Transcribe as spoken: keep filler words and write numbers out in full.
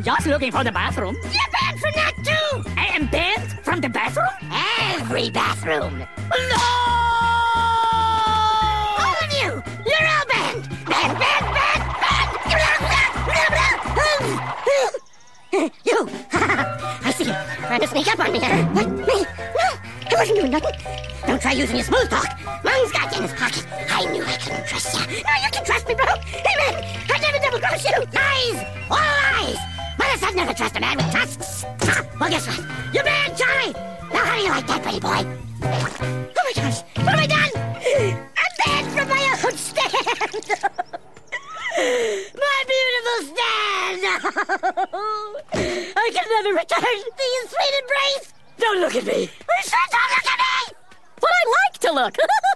just looking for the bathroom. You're banned from that too! I am banned from the bathroom? Every bathroom! No! All of you! You're all banned! Banned, banned, banned, banned! You! I see you. Trying to sneak up on me, huh? What? Me? No, I wasn't doing nothing. Don't try using your smooth talk. Mung's got you in his pocket. I knew I couldn't trust you. No, you can trust me, bro. Hey, man, I never double-cross you. Lies! All lies! Mother said never trust a man with tusks. Ha! Well, guess what? You're banned, Charlie! Now, how do you like that, pretty boy? Oh, my gosh. What have I done? I'm banned from my own stand. My beautiful stand! I can never return to your sweet embrace! Don't look at me! I said don't look at me! But I like to look.